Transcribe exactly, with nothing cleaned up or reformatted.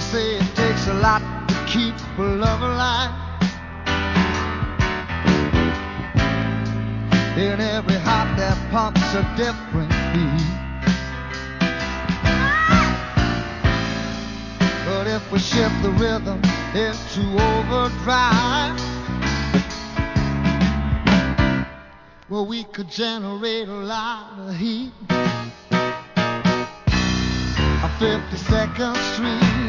say it takes a lot to keep a love alive. In every heart that pumps a different beat. But if we shift the rhythm into overdrive, well, we could generate a lot of heat. A fifty-second Street